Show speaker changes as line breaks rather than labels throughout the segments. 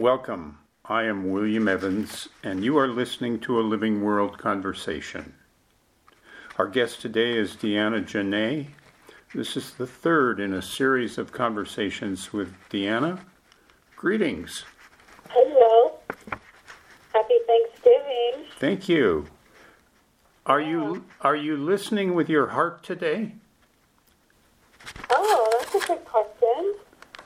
Welcome. I am William Evans, and you are listening to a Living World Conversation. Our guest today is Deanna Janae. This is the third in a series of conversations with Deanna. Greetings.
Hello. Happy Thanksgiving.
Thank you. Are you listening with your heart today?
Oh, that's a good question.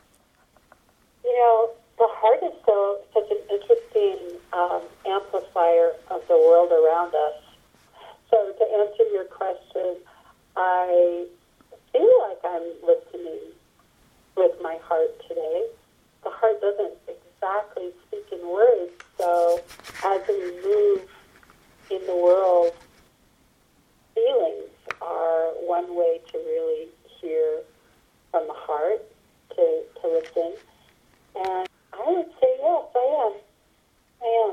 The heart is such an interesting amplifier of the world around us. So to answer your question, I feel like I'm listening with my heart today. The heart doesn't exactly speak in words, so as we move in the world, feelings are one way to really hear from the heart, to listen. And I would say yes, I am.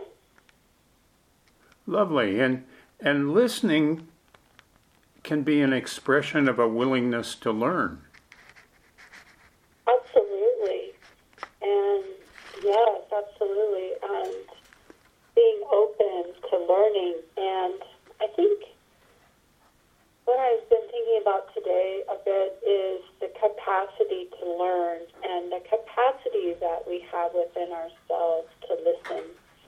Lovely. And listening can be an expression of a willingness to learn.
Absolutely. And yes, absolutely. And being open to learning. And I think what I've been thinking about today a bit is the capacity to learn and the capacity that we have within ourselves to listen.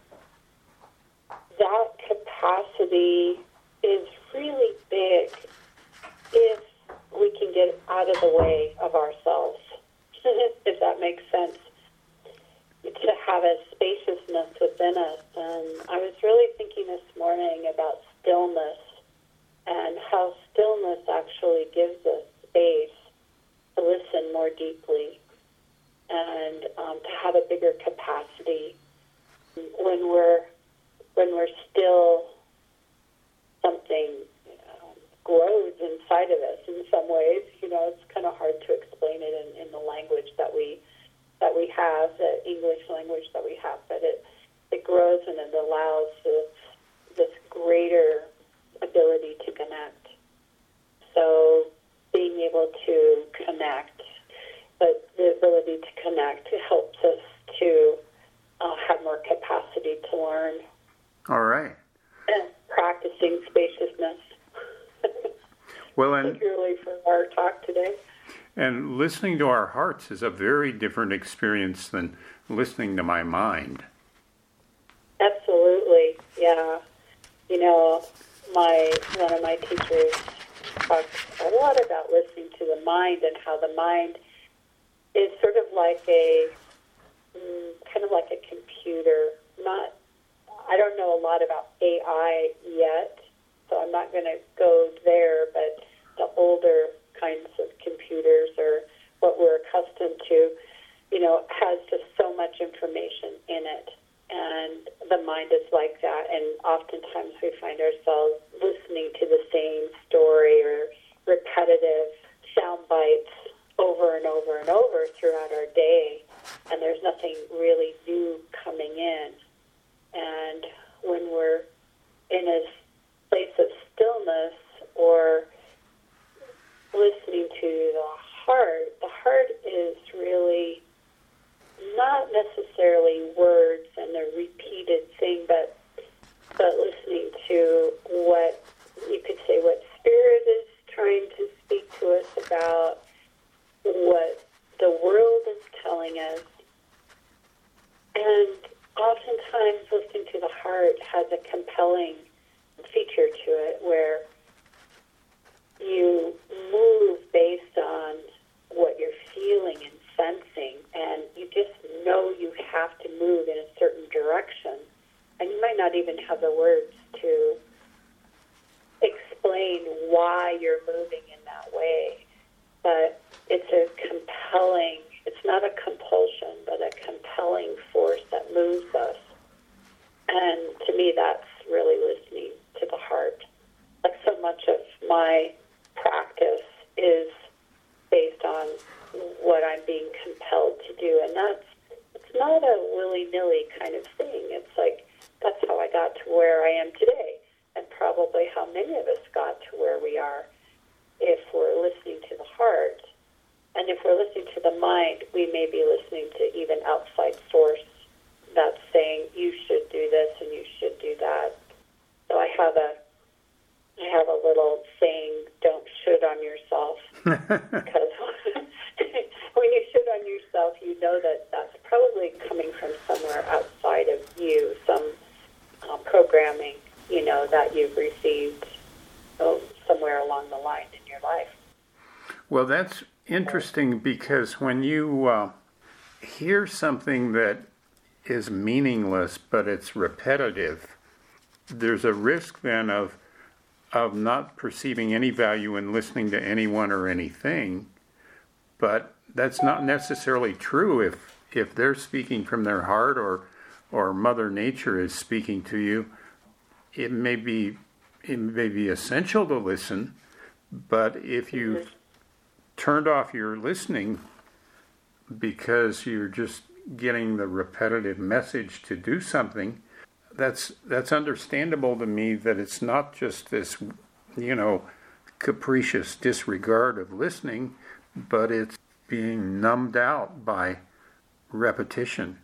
That capacity is really big if we can get out of the way of ourselves, if that makes sense, to have a spaciousness within us. And I was really thinking this morning about stillness and how stillness actually gives us space to listen more deeply and to have a bigger capacity. When we're still, something grows inside of us in some ways. It's kind of hard to explain it in the language that we have, the English language that we have, but it grows and it allows this greater ability to connect. So being able to connect, but the ability to connect helps us to have more capacity to learn.
All right.
And practicing spaciousness.
Well, and
particularly for our talk today.
And listening to our hearts is a very different experience than listening to my mind.
Absolutely, yeah. One of my teachers talks a lot about listening to the mind and how the mind is sort of like a computer. I don't know a lot about AI yet, so I'm not going to go there, but the older kinds of computers, or what we're accustomed to, has just so much information in it. And the mind is like that, and oftentimes we find ourselves listening to the same story or repetitive sound bites over and over and over throughout our day, and there's nothing really new coming in. And when we're in a place of stillness or listening to the heart is really not necessarily words and the repeated thing, but listening to what you could say, what Spirit is trying to speak to us about, what the world is telling us. And oftentimes listening to the heart has a compelling feature to it where you move based on what you're feeling and sensing, and you just know you have to move in a certain direction, and you might not even have the words to explain why you're moving in that way, but it's not a compulsion, but a compelling force that moves us. And to me, that's really listening to the heart. Like so much of my practice is based on what I'm being compelled to do. And it's not a willy-nilly kind of thing. It's like, that's how I got to where I am today, and probably how many of us got to where we are if we're listening to the heart. And if we're listening to the mind, we may be listening to even outside source that's saying you should do this and you should do that. So I have a little saying, don't should on yourself, because when you should on yourself, you know that that's probably coming from somewhere outside of you, some programming, that you've received somewhere along the line in your life.
Well, that's interesting, because when you hear something that is meaningless but it's repetitive, there's a risk then of not perceiving any value in listening to anyone or anything. But that's not necessarily true if they're speaking from their heart, or Mother Nature is speaking to you. It may be essential to listen, but if you've turned off your listening because you're just getting the repetitive message to do something, that's understandable to me, that it's not just this, capricious disregard of listening, but it's being numbed out by repetition.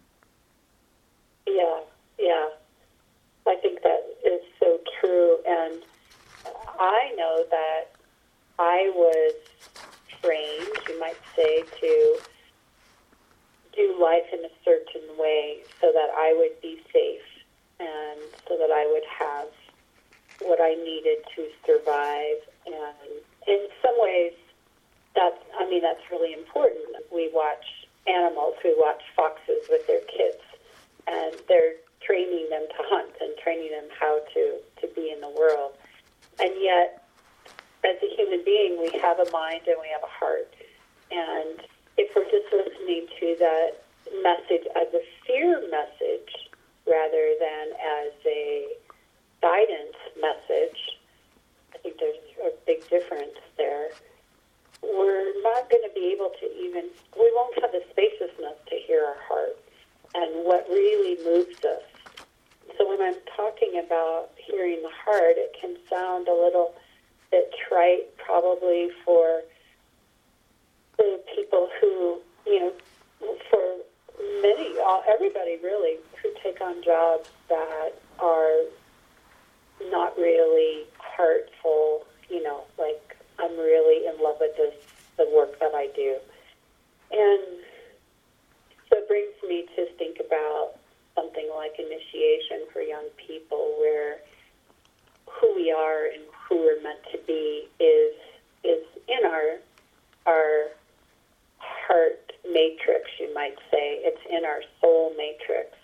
Yeah. I think that is so true. And I know that I was trained, you might say, to do life in a certain way so that I would be safe and so that I would have what I needed to survive. And in some ways, that's really important. We watch animals, we watch foxes with their kids, and they're training them to hunt and training them how to be in the world. And yet, as a human being, we have a mind and we have a heart. And if we're just listening to that message as a fear message rather than as a guidance message, I think there's a big difference there. We're not going to be able to we won't have the spaciousness to hear our heart and what really moves us. So when I'm talking about hearing the heart, it can sound a little bit trite probably for the people who, for everybody really, who take on jobs that are not really heartful, like I'm really in love with the work that I do. And so it brings me to think about something like initiation for young people, where who we are and who we're meant to be is in our heart matrix, you might say. It's in our soul matrix,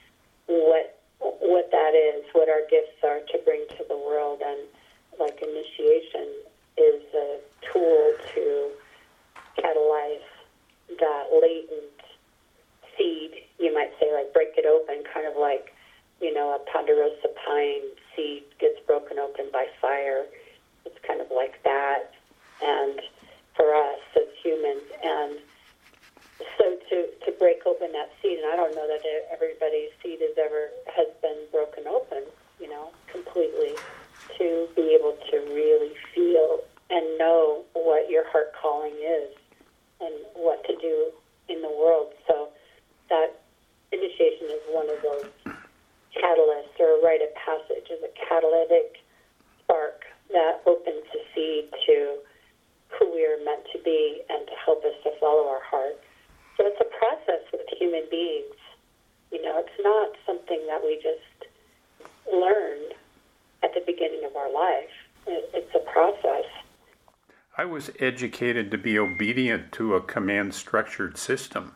what that is, what our gifts are to bring to the world. And like initiation is a tool to catalyze that latent seed, you might say, like break it open, kind of like, a ponderosa pine seed gets broken open by fire. It's kind of like that. And for us as humans, and so to break open that seed, and I don't know that everybody's seed has been broken open, completely, to be able to really feel and know what your heart calling is and what to do in the world. So that initiation is one of those catalysts, or a rite of passage is a catalytic spark that opens the seed to who we are meant to be and to help us to follow our heart. So it's a process with human beings. It's not something that we just learn at the beginning of our life. It's a process.
I was educated to be obedient to a command-structured system.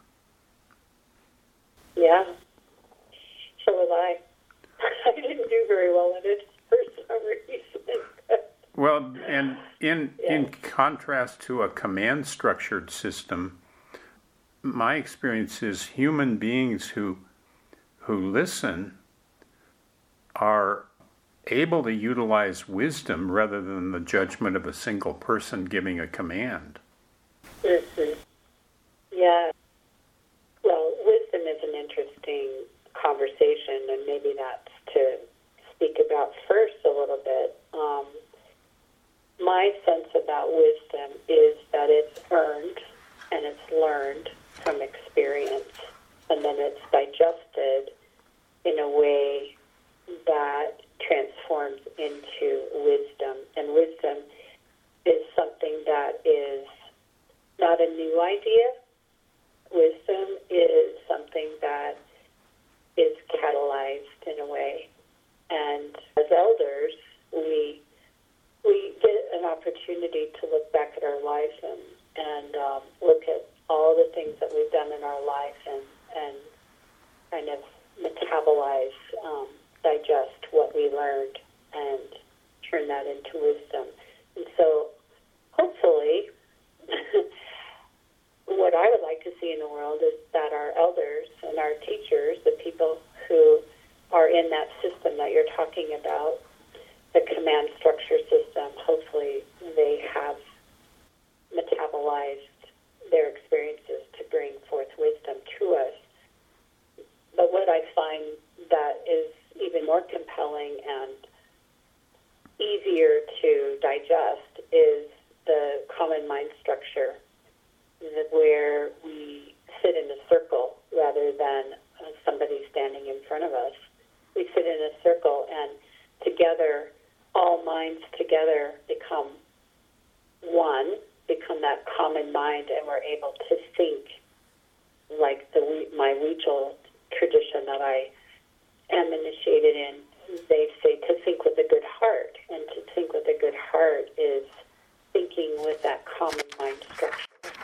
Yeah. So was I. I didn't do very well in it for some reason.
Well, and in contrast to a command-structured system, my experience is human beings who listen are able to utilize wisdom rather than the judgment of a single person giving a command.
Mm-hmm. Yeah. Well, wisdom is an interesting conversation, and maybe that's to speak about first a little bit. My sense about wisdom is that it's earned and it's learned from experience, and then it's digested in a way that transforms into wisdom. And wisdom is something that is not a new idea. Wisdom is something that is catalyzed in a way. And as elders, we get an opportunity to look back at our life and look at all the things that we've done in our life and kind of metabolize, digest what we learned and turn that into wisdom. And so hopefully what I would like to see in the world is that our elders and our teachers, the people who are in that system that you're talking about, the command structure system, hopefully they have metabolized their experiences to bring forth wisdom to us. But what I find that is even more compelling and easier to digest is the common mind structure, where we sit in a circle rather than somebody standing in front of us. We sit in a circle, and together, all minds together become one, become that common mind, and we're able to think like my Weechel tradition that I am initiated in. They say to think with a good heart, and to think with a good heart is thinking with that common mind structure.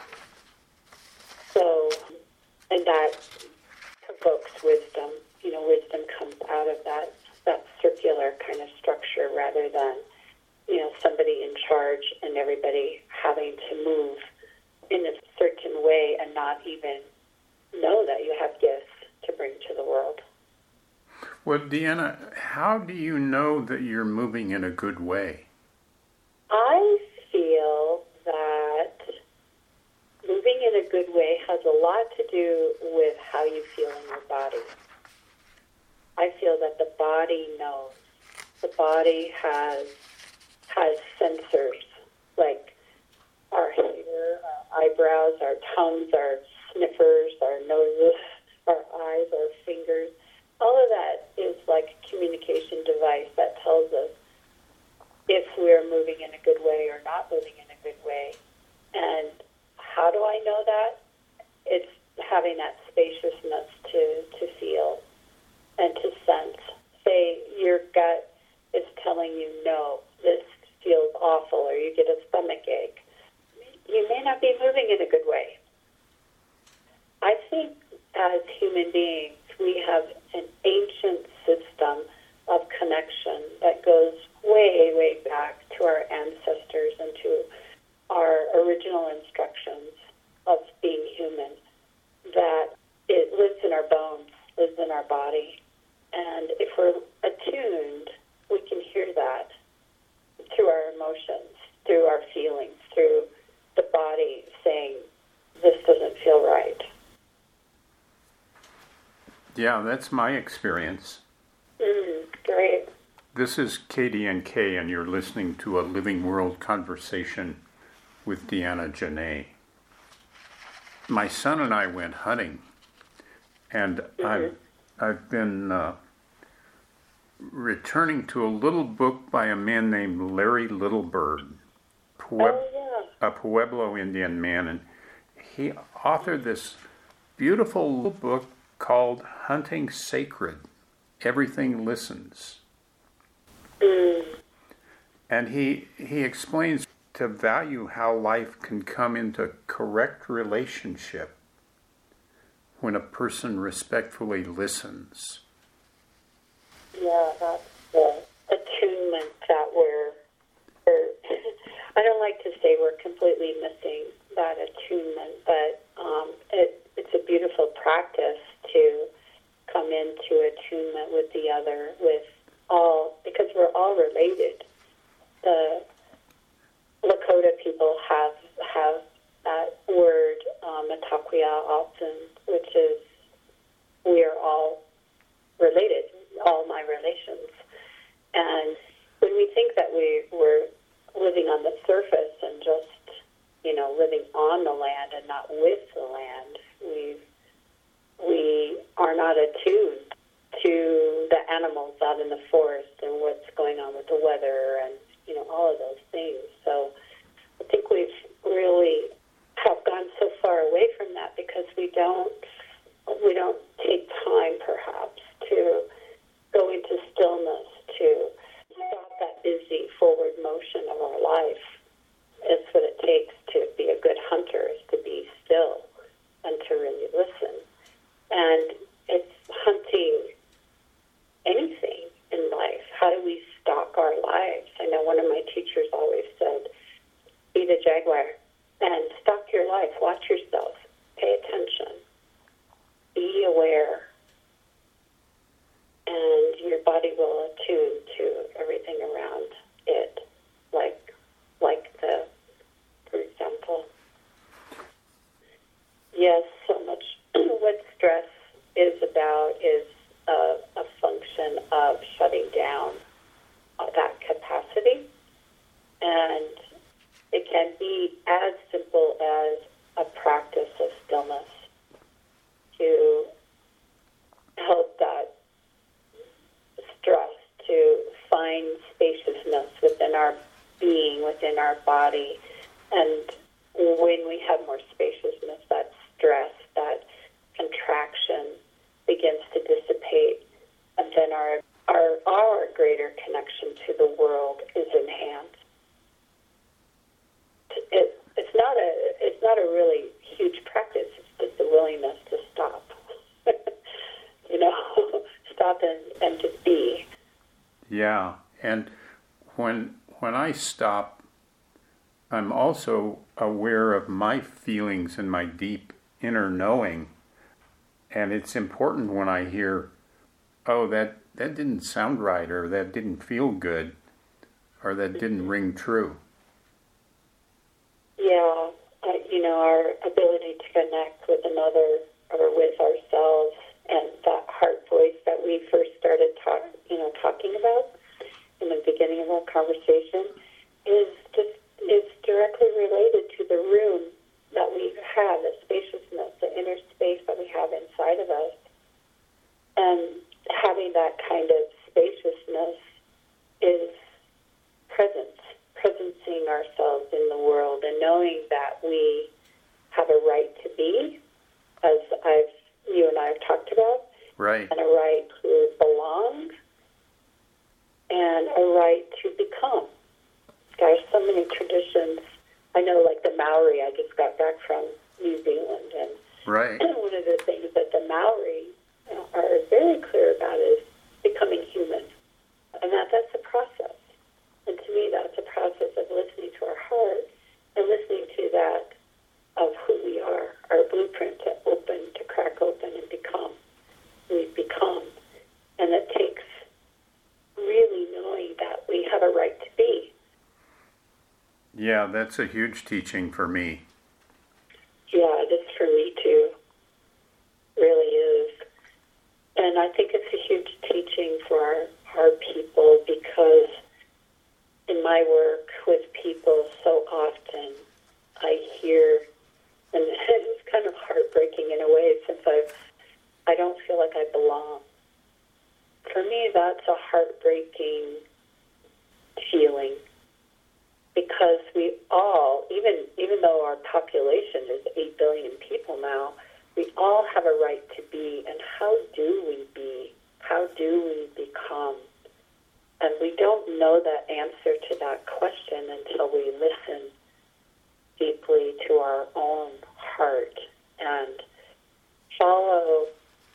So, and that provokes wisdom. You know, wisdom comes out of that circular kind of structure rather than, you know, somebody in charge and everybody having to move in a certain way and not even know that you have gifts to bring to the world.
Well, Deanna, how do you know that you're moving in a good way?
I feel that moving in a good way has a lot to do with how you feel in your body. I feel that the body knows. The body has sensors, like our hair, our eyebrows, our tongues, our sniffers, our noses, our eyes, our fingers. All of that is like a communication device that tells us if we're moving in a good way or not moving in a good way. And how do I know that? It's having that spaciousness to feel and to sense. Say your gut is telling you, no, this feels awful, or you get a stomach ache. You may not be moving in a good way. I think as human beings, we have an ancient system of connection that goes way, way back to our ancestors and to our original instructions of being human, that it lives in our bones, lives in our body. And if we're attuned, we can hear that through our emotions, through our feelings, through the body saying, this doesn't feel right.
Yeah, that's my experience.
Great.
This is KDNK, and you're listening to a Living World Conversation with Deanna Janae. My son and I went hunting, and I've been returning to a little book by a man named Larry Littlebird, a Pueblo Indian man, and he authored this beautiful book called Hunting Sacred, Everything Listens. And he explains to value how life can come into correct relationship when a person respectfully listens.
Yeah, that's the attunement that we're I don't like to say we're completely missing that attunement, but it's a beautiful practice to come into attunement with the other, with all, because we're all related. The Lakota people have that word, Matakwia Alton, which is we are all related, all my relations. And when we think that we're living on the surface and just, away from that because we don't take time, perhaps, to go into stillness, to stop that busy forward motion of our life. It's what it takes to be a good hunter, is to be still and to really listen. And it's hunting anything in life. How do we stalk our lives? I know one of my teachers always said, be the jaguar and stalk your life. Watch yourself. Pay attention. Be aware. And your body will attune to everything around it, like the, for example. Yes, so much what stress is about is a function of shutting down that capacity. And it can be as simple as a practice of stillness to help that stress to find spaciousness within our being, within our body. And when we have more spaciousness, that stress, that contraction begins to dissipate, and then our greater connection to the world is enhanced. It's not a really huge practice. It's just a willingness to stop. Stop and just be.
Yeah, and when I stop, I'm also aware of my feelings and my deep inner knowing. And it's important when I hear, oh, that didn't sound right, or that didn't feel good, or that didn't ring true.
Yeah, our ability to connect with another or with ourselves, and that heart voice that we first started talking about in the beginning of our conversation is directly related to the room that we have, the spaciousness, the inner space that we have inside of us. And having that kind of spaciousness is presencing ourselves in the world and knowing that we have a right to be, as you and I have talked about,
right,
and a right to belong, and a right to become. There's so many traditions. I know, like the Maori, I just got back from New Zealand, and
right.
one of the things that the Maori are very clear about is becoming human, and that's a process. And to me, that's a process of listening to our heart and listening to that of who we are, our blueprint to crack open and become. We become, and it takes really knowing that we have a right to be.
Yeah, that's a huge teaching for me.
Yeah, it is for me too. Really is. And I think it's a huge teaching for our people, because in my work with people so often I hear, and it's kind of heartbreaking in a way, since I don't feel like I belong. For me, that's a heartbreaking feeling, because we all, even though our population is 8 billion people now, we all have a right to be. And how do we be? How do we become? And we don't know the answer to that question until we listen deeply to our own heart and follow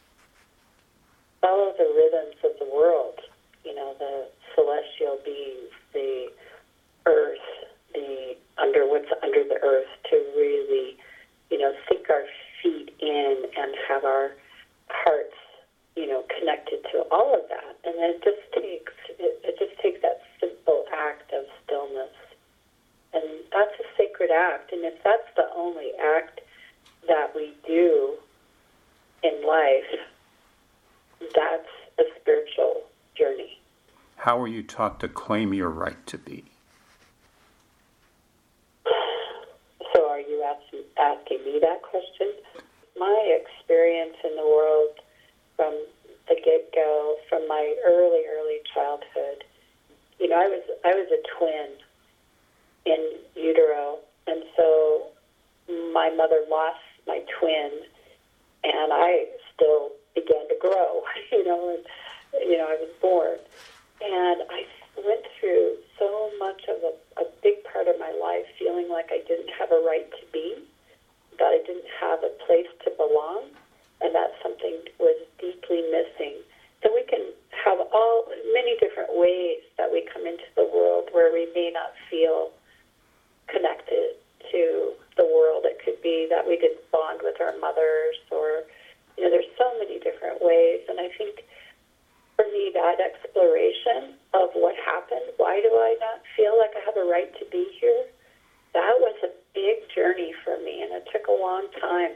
the rhythms of the world, the celestial beings, the earth, what's under the earth, to really, sink our feet in and have our hearts, connected to all of that. And it just takes that simple act of stillness. And that's a sacred act. And if that's the only act that we do in life, that's a spiritual journey.
How were you taught to claim your right to be?
So are you asking me that question? My experience in the world from the get-go, from my early childhood, I was a twin in utero, and so my mother lost my twin, and I still began to grow, and, I was born. And I went through so much of a big part of my life feeling like I didn't have a right to be, that I didn't have a place to belong, and that something was deeply missing. So we can have many different ways that we come into the world where we may not feel connected to the world. It could be that we didn't bond with our mothers, or, there's so many different ways. And I think for me, that exploration of what happened, why do I not feel like I have a right to be here? That was a big journey for me, and it took a long time.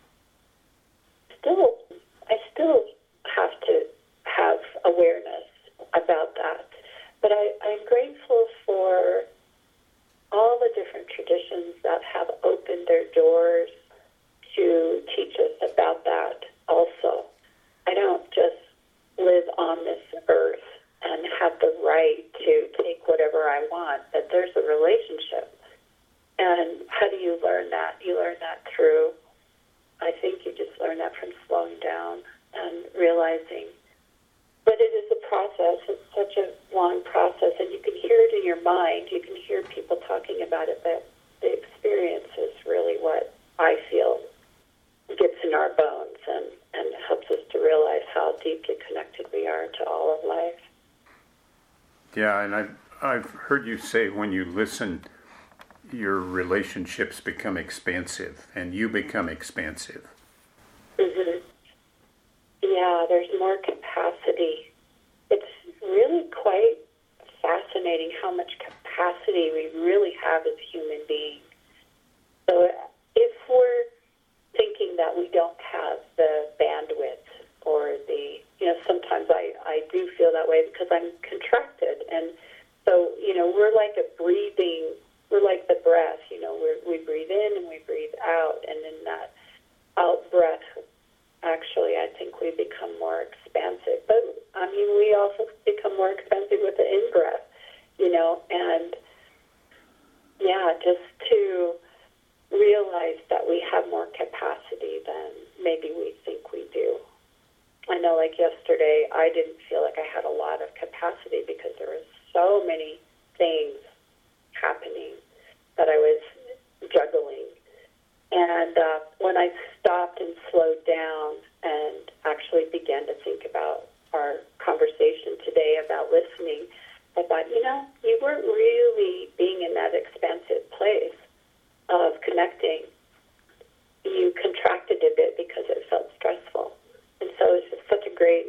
I still have to have awareness about that. But I'm grateful for all the different traditions that have opened their doors to teach us about that also. I don't just live on this earth and have the right to take whatever I want, but there's a relationship. And how do you learn that? You learn that through, I think you just learn that from slowing down and realizing. But it is a process. It's such a long process, and you can hear it in your mind. You can hear people talking about it, but the experience is really what I feel gets in our bones and helps us to realize how deeply connected we are to all of life.
Yeah, and I've heard you say when you listen, your relationships become expansive, and you become expansive.
Mm-hmm. Yeah, there's more capacity. It's really quite fascinating how much capacity we really have as human beings. So if we're thinking that we don't have the bandwidth or sometimes I do feel that way because I'm contracted. And so, we're like we're like the breath, we breathe in and we breathe out. And in that out breath, actually, I think we become more expansive. But, we also become more expansive with the in-breath, and, just to realize that we have more capacity than maybe we think we do. I know, like yesterday, I didn't feel like I had a lot of capacity because there were so many things happening that I was juggling. And when I stopped and slowed down and actually began to think about our conversation today about listening, I thought, you weren't really being in that expansive place of connecting. You contracted a bit because it felt stressful. And so it's just such a great,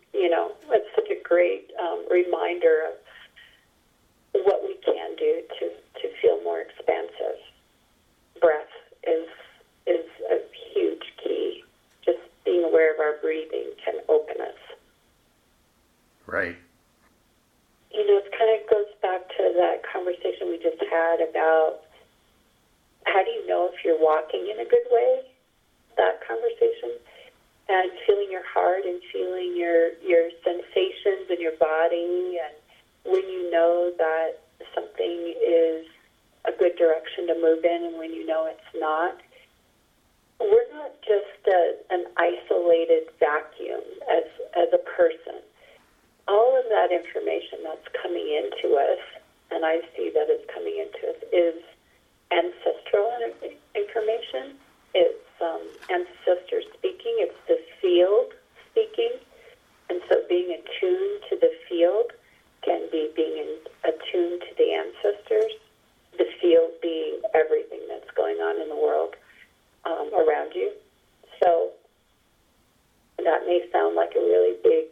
reminder of what we can do to feel more expansive. Breath is a huge key. Just being aware of our breathing can open us.
Right.
It kind of goes back to that conversation we just had about how do you know if you're walking in a good way, that conversation, and feeling your heart and feeling your sensations in your body, and when you know that something is a good direction to move in and when you know it's not. We're not just an isolated vacuum as a person. All of that information that's coming into us, and I see that it's coming into us, is ancestral information. It's ancestors speaking. It's the field speaking. And so being attuned to the field can be being attuned to the ancestors, the field being everything that's going on in the world around you. So that may sound like a really big,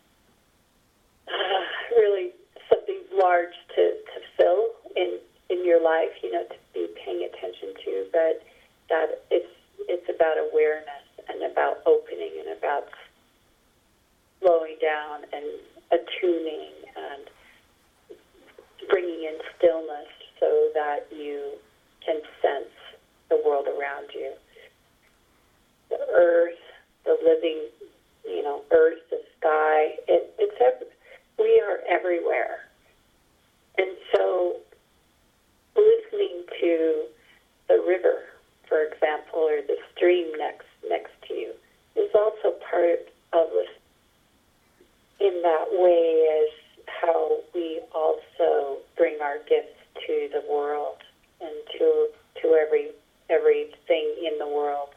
really something large to fill in your life, to be paying attention to, but that it's about awareness and about opening and about slowing down and attuning and bringing in stillness so that you can sense the world around you. The earth, the living, earth, the sky, we are everywhere. And so listening to the river, for example, or the stream next to you is also part of this. In that way is how we also bring our gifts to the world and to everything in the world.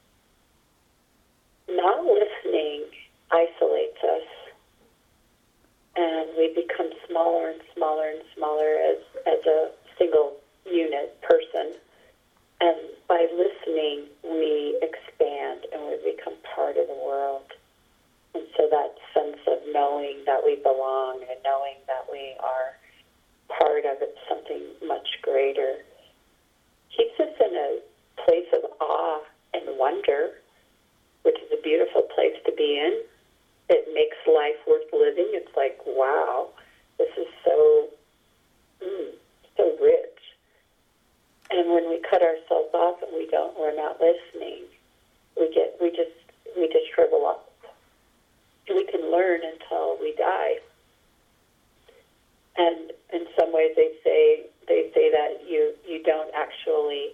Not listening isolates us, and we become smaller and smaller and smaller as a single unit person. And by listening, we expand and we become part of the world. And so that sense of knowing that we belong and knowing that we are part of it, something much greater, keeps us in a place of awe and wonder, which is a beautiful place to be in. It makes life worth living. It's like, wow, this is so rich. And when we cut ourselves off and we're not listening, we just shrivel up. We can learn until we die. And in some ways, they say that you don't actually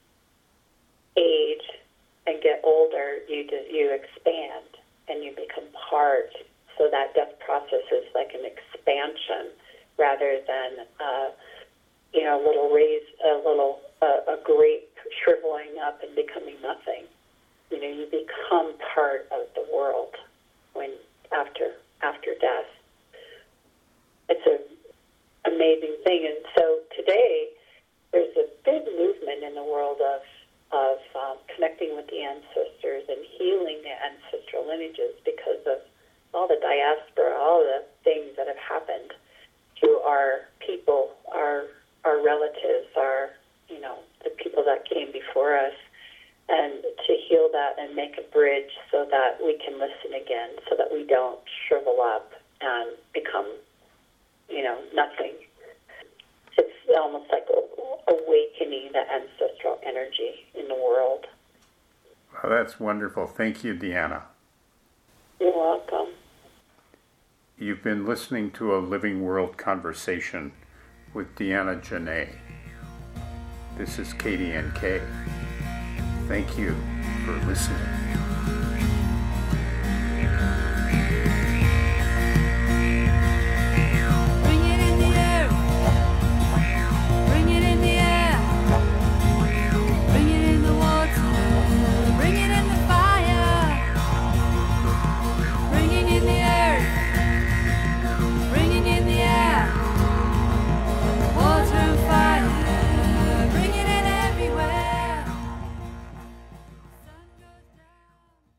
age and get older. You expand and you become part. So that death process is like an expansion rather than a grape shriveling up and becoming nothing. You become part of the world when after death. It's an amazing thing. And so today there's a big movement in the world of connecting with the ancestors and healing the ancestral lineages because of all the diaspora, all the things that have happened to our people, our relatives, the people that came before us, and to heal that and make a bridge so that we can listen again, so that we don't shrivel up and become, nothing. It's almost like awakening the ancestral energy in the world.
Well, that's wonderful. Thank you, Deanna.
You're welcome.
You've been listening to a Living World Conversation with Deanna Janae. This is KDNK. Thank you for listening.